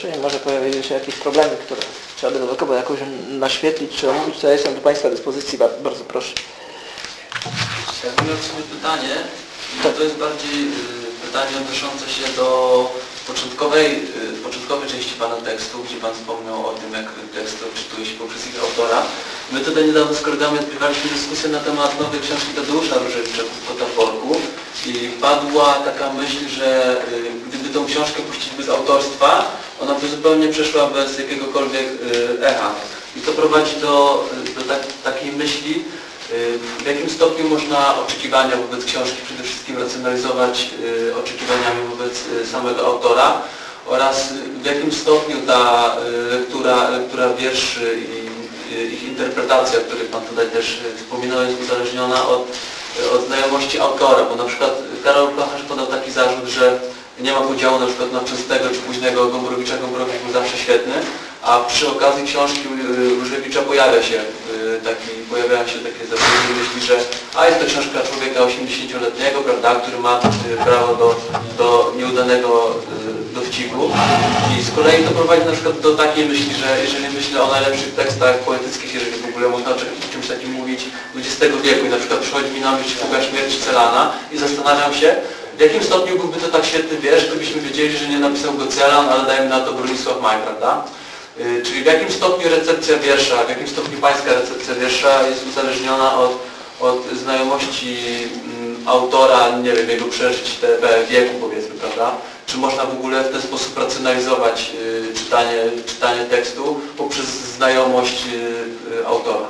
zaproszenie może pojawiły się jakieś problemy, które trzeba by dodatkowo jakoś naświetlić, czy omówić, to ja jestem do Państwa dyspozycji. Bardzo proszę. Ja miałem sobie pytanie, to jest bardziej pytanie odnoszące się do początkowej części Pana tekstu, gdzie Pan wspomniał o tym, jak tekst odczytuje się poprzez ich autora. My tutaj niedawno z kolegami odbywaliśmy dyskusję na temat nowej książki Tadeusza Różewicza Kota w worku i padła taka myśl, że gdyby tą książkę puścić bez autorstwa, ona by zupełnie przeszła bez jakiegokolwiek echa. I to prowadzi do takiej myśli, w jakim stopniu można oczekiwania wobec książki przede wszystkim racjonalizować oczekiwaniami wobec samego autora oraz w jakim stopniu ta lektura wierszy i ich interpretacja, o której Pan tutaj też wspominał, jest uzależniona od znajomości autora, bo na przykład Karol Klocharz podał taki zarzut, że nie ma podziału na przykład na wczesnego czy późnego Gombrowicza. Gombrowicz był zawsze świetny, a przy okazji książki Różewicza pojawiają się takie zasadnicze myśli, że jest to książka człowieka 80-letniego, prawda, który ma prawo do nieudanego dowcipu. I z kolei to prowadzi na przykład do takiej myśli, że jeżeli myślę o najlepszych tekstach poetyckich, jeżeli w ogóle można o czymś takim mówić XX wieku i na przykład przychodzi mi na myśl Fuga śmierci Celana i zastanawiam się, w jakim stopniu byłby to tak świetny wiersz, gdybyśmy wiedzieli, że nie napisał go Celan, ale dajmy na to Bronisław Maj, prawda? Czyli w jakim stopniu recepcja wiersza, w jakim stopniu pańska recepcja wiersza jest uzależniona od znajomości autora, nie wiem, jego przeżyć wieku, powiedzmy, prawda? Czy można w ogóle w ten sposób racjonalizować czytanie tekstu poprzez znajomość autora?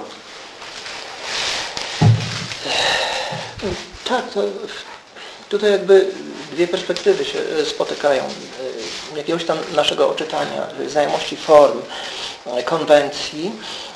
Tak, tutaj jakby dwie perspektywy się spotykają. Jakiegoś tam naszego oczytania, znajomości form, konwencji.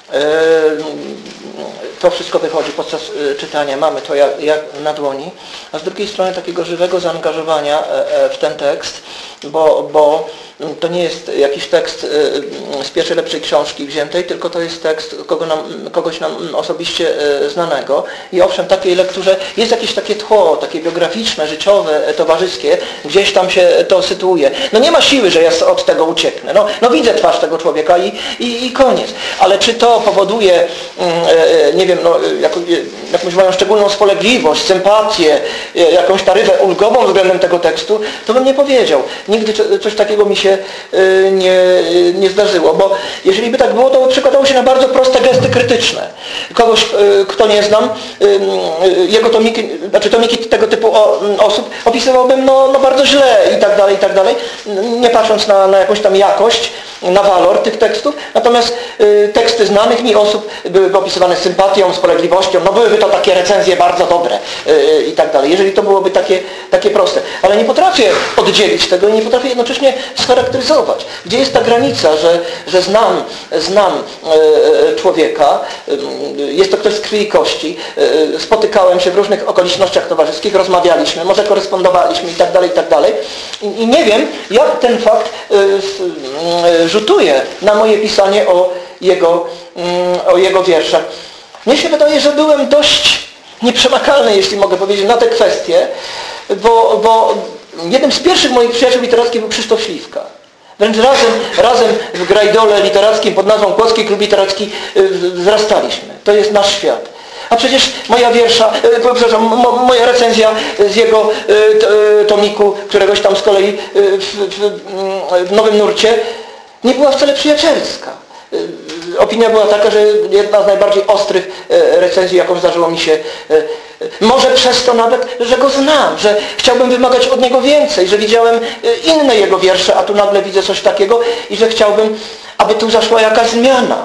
To wszystko wychodzi podczas czytania, mamy to jak na dłoni, a z drugiej strony takiego żywego zaangażowania w ten tekst, bo to nie jest jakiś tekst z pierwszej lepszej książki wziętej, tylko to jest tekst kogoś nam osobiście znanego i owszem, takiej lekturze jest jakieś takie tło, takie biograficzne, życiowe, towarzyskie, gdzieś tam się to sytuuje. No nie ma siły, że ja od tego ucieknę. No widzę twarz tego człowieka i koniec. Ale czy to powoduje, nie wiem, jakąś moją szczególną spolegliwość, sympatię, jakąś taryfę ulgową względem tego tekstu, to bym nie powiedział. Nigdy coś takiego mi się nie zdarzyło, bo jeżeli by tak było, to przekładało się na bardzo proste gesty krytyczne. Kogoś, kto nie znam, jego tomiki tego typu osób opisywałbym bardzo źle i tak dalej, nie patrząc na jakąś tam jakość, na walor tych tekstów, natomiast teksty znanych mi osób byłyby opisywane z sympatią, spolegliwością, byłyby to takie recenzje bardzo dobre i tak dalej, jeżeli to byłoby takie proste. Ale nie potrafię oddzielić tego i nie potrafię jednocześnie scharakteryzować. Gdzie jest ta granica, że znam człowieka, jest to ktoś z krwi i kości, spotykałem się w różnych okolicznościach towarzyskich, rozmawialiśmy, może korespondowaliśmy i tak dalej. I nie wiem, jak ten fakt rzutuje na moje pisanie o jego wierszach. Mnie się wydaje, że byłem dość nieprzemakalny, jeśli mogę powiedzieć, na te kwestie, bo jednym z pierwszych moich przyjaciół literackich był Krzysztof Śliwka. Wręcz razem w grajdole literackim pod nazwą Kłodzki Klub Literacki wzrastaliśmy. To jest nasz świat. A przecież moja recenzja z jego tomiku, któregoś tam z kolei w Nowym Nurcie, nie była wcale przyjacielska. Opinia była taka, że jedna z najbardziej ostrych recenzji, jaką zdarzyło mi się, może przez to nawet, że go znam, że chciałbym wymagać od niego więcej, że widziałem inne jego wiersze, a tu nagle widzę coś takiego i że chciałbym, aby tu zaszła jakaś zmiana.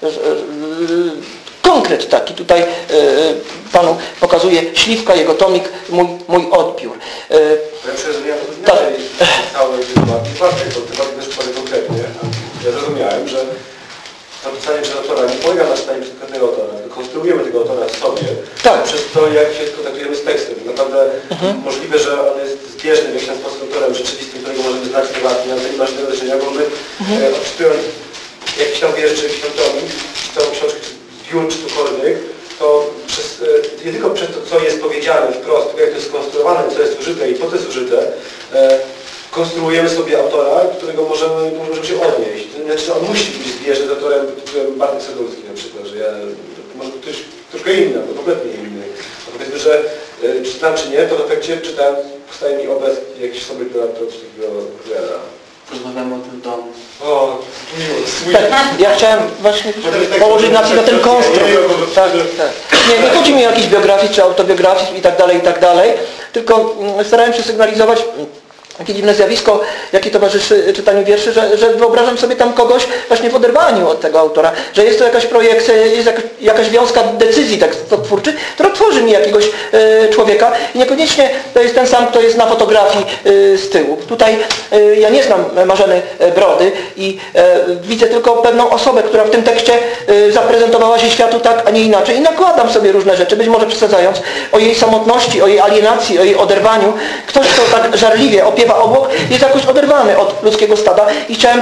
Konkret taki tutaj Panu pokazuje Śliwka, jego tomik, mój odbiór. Ja zrozumiałem cały wypadek, bo wypadek też bardzo konkretnie. Ja zrozumiałem, że to pisanie przez autora nie polega na czytaniu przez każdego autora. Konstruujemy tego autora w sobie, przez to, jak się kontaktujemy z tekstem. Naprawdę możliwe, że on jest zbieżny w jakiś sposób autorem rzeczywistym, którego możemy znać prywatnie, ale to nie ma żadnego znaczenia, bo my odczytując jakiś tam wiersz, czy jakiś tam tomik, czy całą książkę, czy zbiór, czy cokolwiek, to nie tylko przez to, co jest powiedziane wprost, tylko jak to jest skonstruowane, co jest użyte i po co jest użyte, konstruujemy sobie autora, do którego możemy się odnieść. Znaczy on musi być zbieżny z autorem, którym Bartek Sadurski na przykład, że ja, może ktoś troszkę inny, bo kompletnie inny. A powiedzmy, że czytam czy nie, to w efekcie czytając powstaje mi obraz jakiś sobie, która coś takiego opowiada. Rozmawiamy o tym domu. O, tak, ja chciałem właśnie położyć nacisk na ten konstrukt. Tak, tak. Nie chodzi mi o jakiś biografizm czy autobiografizm i tak dalej, tylko starałem się sygnalizować takie dziwne zjawisko, jakie towarzyszy czytaniu wierszy, że wyobrażam sobie tam kogoś właśnie w oderwaniu od tego autora, że jest to jakaś projekcja, jest jakaś wiązka decyzji tekstotwórczych, która tworzy mi jakiegoś człowieka i niekoniecznie to jest ten sam, kto jest na fotografii z tyłu. Tutaj ja nie znam Marzeny Brody i widzę tylko pewną osobę, która w tym tekście zaprezentowała się światu tak, a nie inaczej i nakładam sobie różne rzeczy, być może przesadzając, o jej samotności, o jej alienacji, o jej oderwaniu. Ktoś, kto tak żarliwie opiewa obok, jest jakoś oderwany od ludzkiego stada i chciałem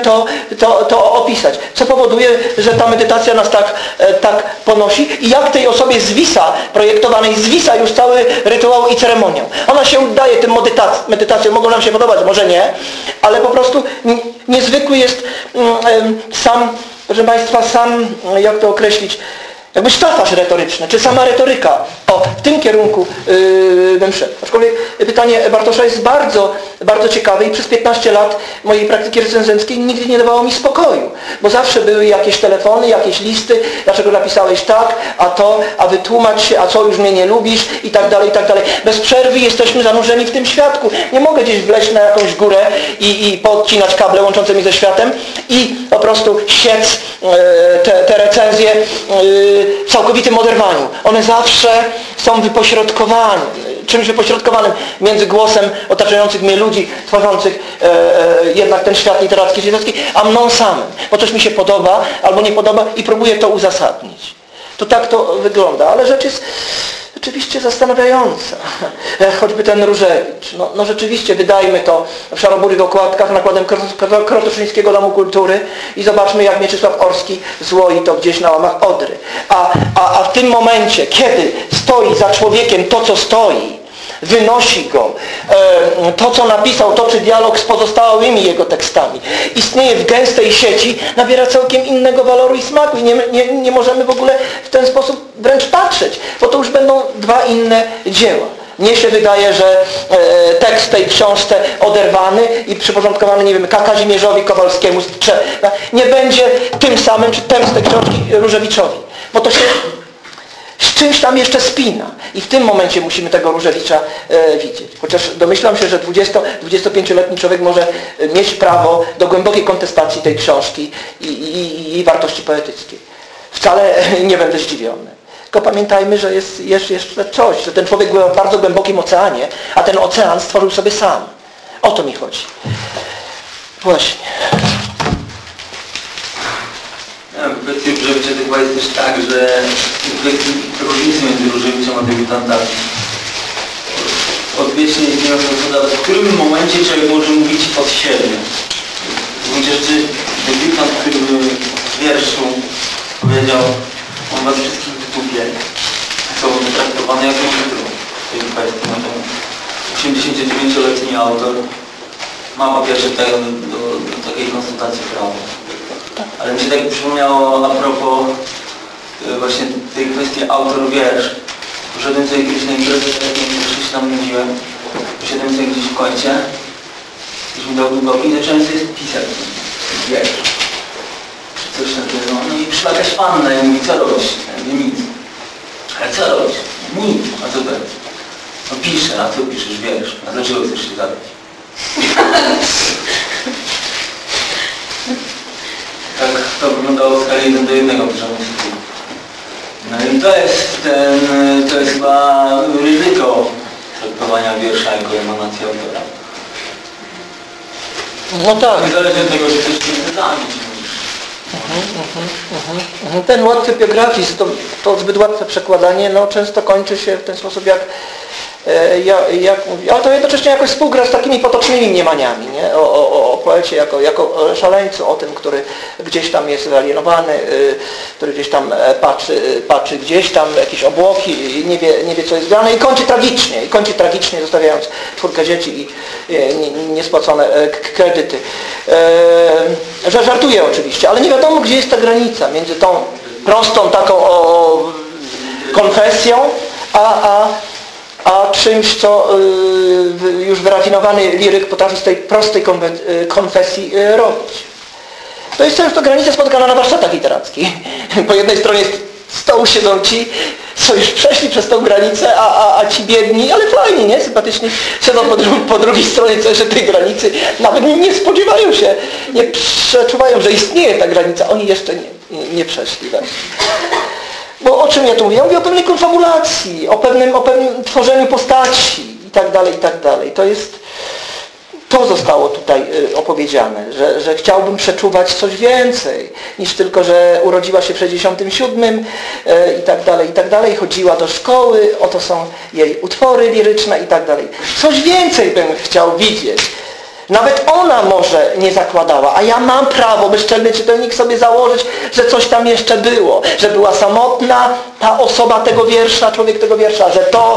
to opisać. Co powoduje, że ta medytacja nas tak ponosi i jak tej osobie zwisa, projektowanej zwisa już cały rytuał i ceremoniał. Ona się daje tym medytacjom, mogą nam się podobać, może nie, ale po prostu niezwykły jest sam, proszę Państwa, jak to określić, jakby sztafaż retoryczny, czy sama retoryka. W tym kierunku bym szedł. Aczkolwiek pytanie Bartosza jest bardzo, bardzo ciekawe i przez 15 lat mojej praktyki recenzenckiej nigdy nie dawało mi spokoju, bo zawsze były jakieś telefony, jakieś listy, dlaczego napisałeś tak, a wytłumacz się, a co już mnie nie lubisz i tak dalej, i tak dalej. Bez przerwy jesteśmy zanurzeni w tym świadku. Nie mogę gdzieś wleźć na jakąś górę i podcinać kable łączące mnie ze światem i po prostu siec te recenzje w całkowitym oderwaniu. One zawsze są wypośrodkowane, czymś wypośrodkowanym między głosem otaczających mnie ludzi, tworzących jednak ten świat literacki, a mną samym. Bo coś mi się podoba albo nie podoba i próbuję to uzasadnić. To tak to wygląda, ale rzecz jest rzeczywiście zastanawiająca. Choćby ten Różewicz. No rzeczywiście wydajmy to w szaroburych okładkach nakładem Krotoszyńskiego Domu Kultury i zobaczmy, jak Mieczysław Orski złoi to gdzieś na łamach Odry. A w tym momencie, kiedy stoi za człowiekiem to, co stoi, wynosi go, to co napisał, toczy dialog z pozostałymi jego tekstami, istnieje w gęstej sieci, nabiera całkiem innego waloru i smaku i nie możemy w ogóle w ten sposób wręcz patrzeć, bo to już będą dwa inne dzieła. Mnie się wydaje, że tekst tej książce oderwany i przyporządkowany, nie wiem, Kazimierzowi Kowalskiemu nie będzie tym samym, czy tekst tej książki Różewiczowi, bo to się z czymś tam jeszcze spina. I w tym momencie musimy tego Różewicza widzieć. Chociaż domyślam się, że 25-letni człowiek może mieć prawo do głębokiej kontestacji tej książki i wartości poetyckiej. Wcale nie będę zdziwiony. Tylko pamiętajmy, że jest jeszcze coś, że ten człowiek był w bardzo głębokim oceanie, a ten ocean stworzył sobie sam. O to mi chodzi. Właśnie. W kwestii Różewicza to chyba jest też tak, że w kwestii różnicy między Różewiczem a debiutantami odwiecznie istniejąca zasada, w którym momencie człowiek może mówić od siebie. W gruncie rzeczy debiutant, który w wierszu powiedział: on was wszystkich wytupie, są traktowane jako jutro w tej kwestii. No to 89-letni autor ma po pierwsze do takiej konsultacji prawa. Ale mi się tak przypomniało a propos właśnie tej kwestii autor-wiersz. Poszedłem sobie kiedyś na imprezę, jak się tam nudziłem. Poszedłem sobie gdzieś w końcie, ktoś mi dał długopis i zacząłem sobie pisać wiersz. Coś takiego. No i przyszła jakaś panna i mówi: co robisz? Ja mówię: nic. Ale co robisz? Nic. A co to jest? No piszę. A co piszesz? Wiersz. A dlaczego chcesz się zabrać? Tak to wyglądało w skali 1 do 1, proszę. No i to jest chyba ryzyko traktowania wiersza jako emanacji autora. No tak. Niezależnie od tego, że coś nie zabić. Ten łatwy biografizm, to zbyt łatwe przekładanie, często kończy się w ten sposób, jak jak mówi, ale to jednocześnie jakoś współgra z takimi potocznymi mniemaniami, nie? O poecie jako szaleńcu, o tym, który gdzieś tam jest wyalienowany, który gdzieś tam patrzy gdzieś tam jakieś obłoki i nie wie co jest grane i kończy tragicznie, zostawiając 4 dzieci i niespłacone kredyty. Że żartuję oczywiście, ale nie wiadomo, gdzie jest ta granica między tą prostą taką konfesją, a czymś, co już wyrafinowany liryk potrafi z tej prostej konfesji robić. To jest często granica spotykana na warsztatach literackich. Po jednej stronie stołu siedzą ci, co już przeszli przez tą granicę, a ci biedni, ale fajni, nie? Sympatyczni, siedzą po drugiej stronie jeszcze tej granicy, nawet nie spodziewają się, nie przeczuwają, że istnieje ta granica. Oni jeszcze nie przeszli. Tak? Bo o czym ja tu mówię? Ja mówię o pewnej konfabulacji, o pewnym tworzeniu postaci i tak dalej. To zostało tutaj opowiedziane, że chciałbym przeczuwać coś więcej niż tylko, że urodziła się w 67 i tak dalej, chodziła do szkoły, oto są jej utwory liryczne i tak dalej. Coś więcej bym chciał widzieć. Nawet ona może nie zakładała, a ja mam prawo, bezczelny czytelnik, sobie założyć, że coś tam jeszcze było, że była samotna ta osoba tego wiersza, człowiek tego wiersza, że to.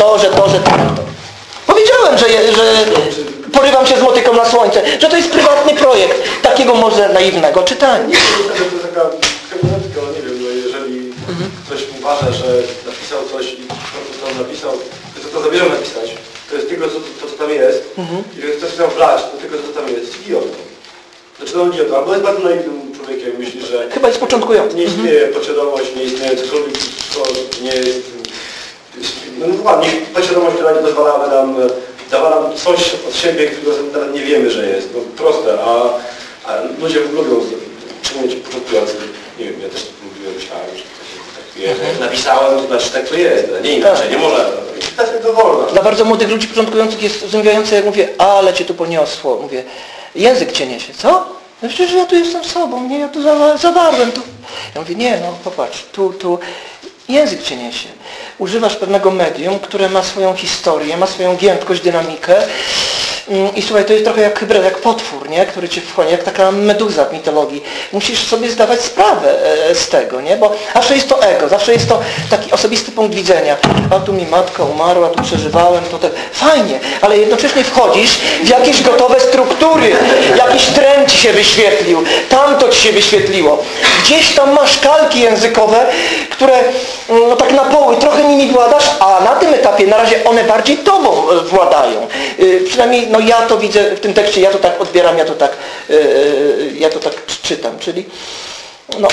Powiedziałem, że porywam się z motyką na słońce, że to jest prywatny projekt takiego może naiwnego czytania. To jest taka kryminatyka, nie wiem, jeżeli ktoś uważa, że napisał coś i to, co napisał, to zamierzał napisać, to jest tylko to, co tam jest. I jeżeli ktoś chce wlać, to tylko to, co tam jest idiotą. Znaczy to idiotą, albo jest bardzo naiwnym człowiekiem, myśli, że chyba jest początkujący. Nie istnieje podświadomość, nie istnieje cokolwiek, co nie jest... No ładnie, podświadomość, która nie pozwala nam, dawa nam coś od siebie, którego nawet nie wiemy, że jest. No proste, a ludzie lubią czynić początkujący. Nie wiem, ja też myślałem, że tak jest. Jak napisałem, to znaczy tak to jest, nie inaczej, nie może. To jest dowolna. Dla bardzo młodych ludzi początkujących jest zdumiewające, jak mówię, ale cię tu poniosło. Mówię, język cię niesie, co? No przecież ja tu jestem sobą, nie? Ja tu zawarłem. Ja mówię, nie, no popatrz, tu język cię niesie. Używasz pewnego medium, które ma swoją historię, ma swoją giętkość, dynamikę. I słuchaj, to jest trochę jak hybryd, jak potwór, nie? Który cię wchłonie, jak taka meduza w mitologii. Musisz sobie zdawać sprawę z tego, nie? Bo zawsze jest to ego, zawsze jest to taki osobisty punkt widzenia. A tu mi matka umarła, tu przeżywałem, to tak. Fajnie, ale jednocześnie wchodzisz w jakieś gotowe struktury, jakiś trend ci się wyświetlił, tamto ci się wyświetliło. Gdzieś tam masz kalki językowe, które no, tak na poły, trochę nimi władasz, a na tym etapie na razie one bardziej tobą władają. Przynajmniej no ja to widzę w tym tekście, ja to tak odbieram, ja to tak czytam, czyli no...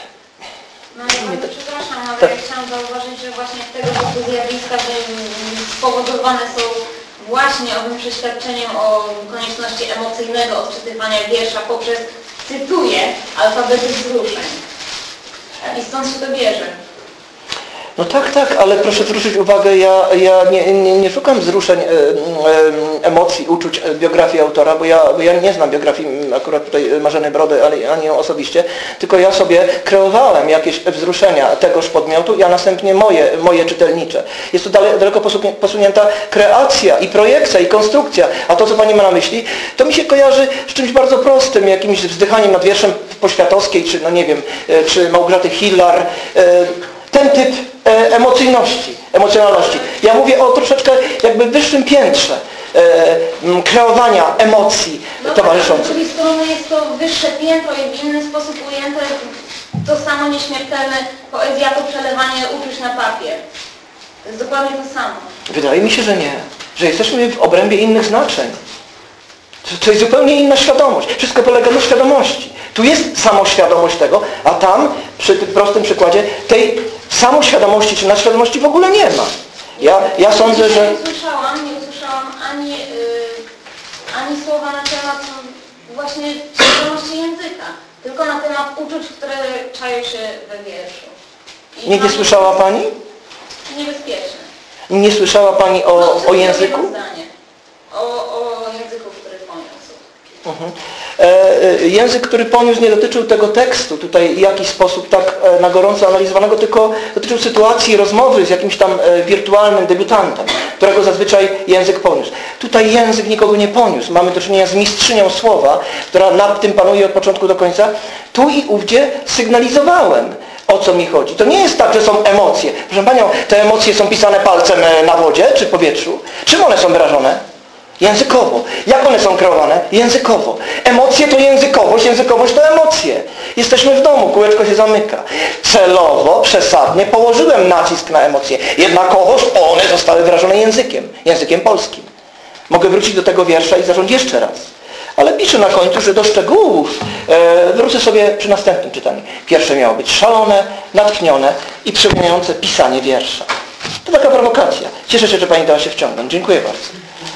No ja przepraszam, ale ja chciałam zauważyć, że właśnie tego typu zjawiska spowodowane są właśnie owym przeświadczeniem o konieczności emocjonalnego odczytywania wiersza poprzez, cytuję, alfabety wzruszeń. I stąd się to bierze. No tak, ale proszę zwrócić uwagę, ja nie szukam wzruszeń, emocji, uczuć biografii autora, bo ja nie znam biografii akurat tutaj Marzeny Brody, ani ją osobiście, tylko ja sobie kreowałem jakieś wzruszenia tegoż podmiotu, a następnie moje czytelnicze. Jest to daleko posunięta kreacja i projekcja i konstrukcja, a to, co Pani ma na myśli, to mi się kojarzy z czymś bardzo prostym, jakimś wzdychaniem nad wierszem Poświatowskiej, czy no nie wiem, czy Małgorzaty Hillar, ten typ emocjonalności. Ja mówię o troszeczkę jakby wyższym piętrze kreowania emocji towarzyszących. Z drugiej strony jest to wyższe piętro i w inny sposób ujęte to samo nieśmiertelne poezja to przelewanie uczuć na papier. To jest dokładnie to samo. Wydaje mi się, że nie. Że jesteśmy w obrębie innych znaczeń. To jest zupełnie inna świadomość. Wszystko polega na świadomości. Tu jest samoświadomość tego, a tam, przy tym prostym przykładzie, tej samoświadomości czy nadświadomości w ogóle nie ma. Ja sądzę, że... Nie usłyszałam ani słowa na temat właśnie świadomości języka, tylko na temat uczuć, które czają się we wierszu. Nie słyszała Pani? Niebezpieczne. Nie słyszała Pani o języku? O języku, który poniósł. Język, który poniósł, nie dotyczył tego tekstu tutaj w jakiś sposób tak na gorąco analizowanego, tylko dotyczył sytuacji rozmowy z jakimś tam wirtualnym debiutantem, którego zazwyczaj język poniósł. Tutaj język nikogo nie poniósł. Mamy do czynienia z mistrzynią słowa, która nad tym panuje od początku do końca. Tu i ówdzie sygnalizowałem, o co mi chodzi. To nie jest tak, że są emocje. Proszę Panią, te emocje są pisane palcem na wodzie czy w powietrzu? Czym one są wyrażone? Językowo. Jak one są kreowane? Językowo. Emocje to językowość to emocje. Jesteśmy w domu, kółeczko się zamyka. Celowo, przesadnie położyłem nacisk na emocje. Jednakowoż one zostały wyrażone językiem polskim. Mogę wrócić do tego wiersza i zacząć jeszcze raz. Ale piszę na końcu, że do szczegółów wrócę sobie przy następnym czytaniu. Pierwsze miało być szalone, natchnione i przypominające pisanie wiersza. To taka prowokacja. Cieszę się, że Pani dała się wciągnąć. Dziękuję bardzo.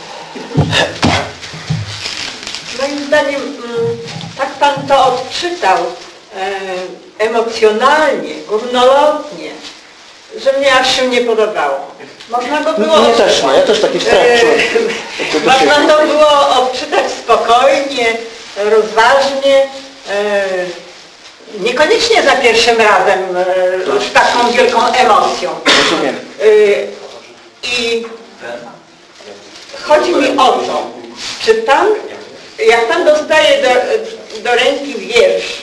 Moim zdaniem tak Pan to odczytał emocjonalnie, górnolotnie, że mnie aż się nie podobało. Można go było... Mnie też nie, ja też taki strach czułem. Można to było odczytać spokojnie, rozważnie, niekoniecznie za pierwszym razem z taką wielką emocją. Rozumiem. I chodzi mi o to, czy Pan, jak Pan dostaje do ręki wiersz,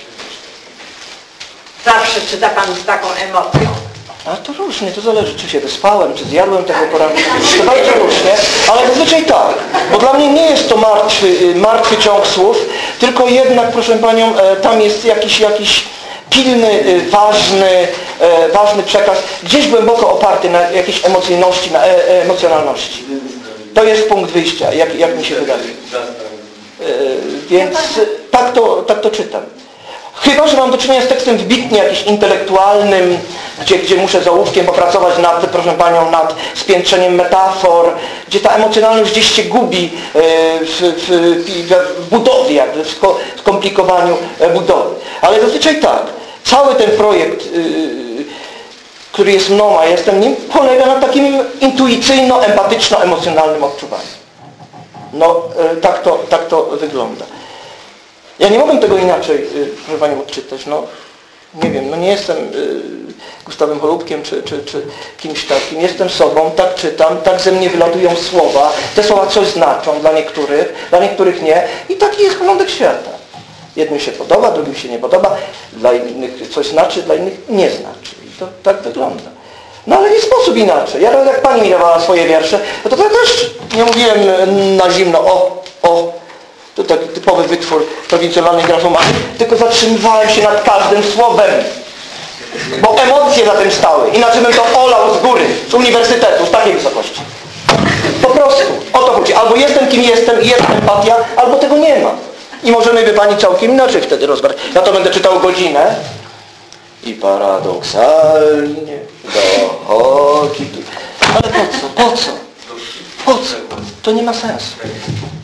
zawsze czyta Pan z taką emocją? A to różnie, to zależy, czy się wyspałem, czy zjadłem tego poranku. To bardzo różnie, ale zazwyczaj tak. Bo dla mnie nie jest to martwy ciąg słów, tylko jednak, proszę Panią, tam jest jakiś pilny, ważny przekaz, gdzieś głęboko oparty na jakiejś emocjonalności, na emocjonalności. To jest punkt wyjścia, jak mi się wydaje. Więc tak to czytam. Chyba że mam do czynienia z tekstem wybitnie jakimś intelektualnym, gdzie muszę z ołówkiem popracować proszę Panią, nad spiętrzeniem metafor, gdzie ta emocjonalność gdzieś się gubi w budowie, jakby w skomplikowaniu budowy. Ale zazwyczaj tak. Cały ten projekt, który jest mną, a jestem nim, polega na takim intuicyjno-empatyczno-emocjonalnym odczuwaniu. No, tak to wygląda. Ja nie mogę tego inaczej, proszę Panią, odczytać. No, nie wiem, no nie jestem Gustawem Holubkiem czy kimś takim. Jestem sobą, tak czytam, tak ze mnie wylatują słowa. Te słowa coś znaczą dla niektórych nie. I taki jest porządek świata. Jednym się podoba, drugim się nie podoba. Dla innych coś znaczy, dla innych nie znaczy. I to tak wygląda. No ale nie sposób inaczej. Ja jak Pani mi dawała swoje wiersze, to też nie mówiłem na zimno, to taki typowy wytwór prowincjonalnej grafomanii, tylko zatrzymywałem się nad każdym słowem. Bo emocje za tym stały. Inaczej bym to olał z góry, z uniwersytetu, z takiej wysokości. Po prostu. O to chodzi. Albo jestem kim jestem i jest empatia, albo tego nie ma. I możemy by Pani całkiem inaczej wtedy rozbrać. Ja to będę czytał godzinę i paradoksalnie dochodzi. Ale po co? To nie ma sensu.